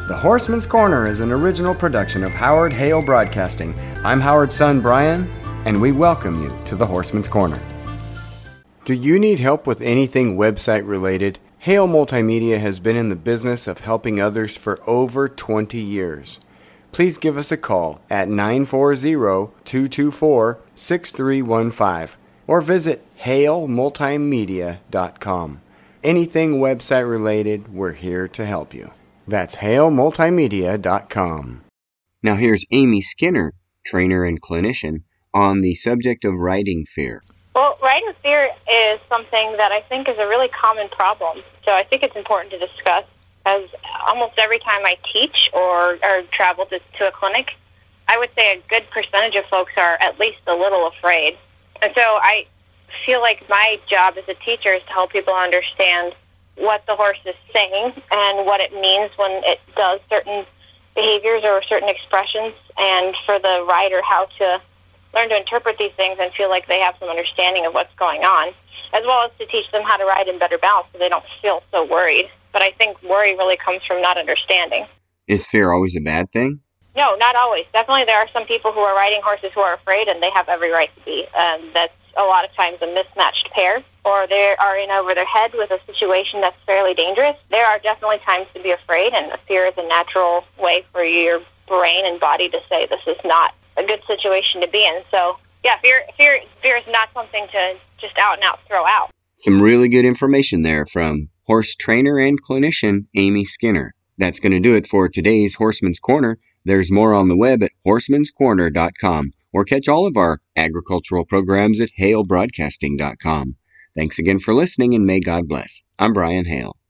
The Horseman's Corner is an original production of Howard Hale Broadcasting. I'm Howard's son, Brian, and we welcome you to The Horseman's Corner. Do you need help with anything website related? Hale Multimedia has been in the business of helping others for over 20 years. Please give us a call at 940-224-6315 or visit halemultimedia.com. Anything website related, we're here to help you. That's halemultimedia.com. Now here's Amy Skinner, trainer and clinician, on the subject of riding fear. Well, riding fear is something that I think is a really common problem. So I think it's important to discuss, as almost every time I teach or travel to a clinic, I would say a good percentage of folks are at least a little afraid. And so I feel like my job as a teacher is to help people understand what the horse is saying and what it means when it does certain behaviors or certain expressions, and for the rider how to learn to interpret these things and feel like they have some understanding of what's going on, as well as to teach them how to ride in better balance so they don't feel so worried. But I think worry really comes from not understanding. Is fear always a bad thing? No, not always. Definitely there are some people who are riding horses who are afraid, and they have every right to be. That's a lot of times a mismatched pair, or they are in over their head with a situation that's fairly dangerous. There are definitely times to be afraid, and fear is a natural way for your brain and body to say this is not a good situation to be in. So, yeah, fear is not something to just out and out throw out. Some really good information there from horse trainer and clinician Amy Skinner. That's going to do it for today's Horseman's Corner. There's more on the web at horsemanscorner.com, or catch all of our agricultural programs at halebroadcasting.com. Thanks again for listening, and may God bless. I'm Brian Hale.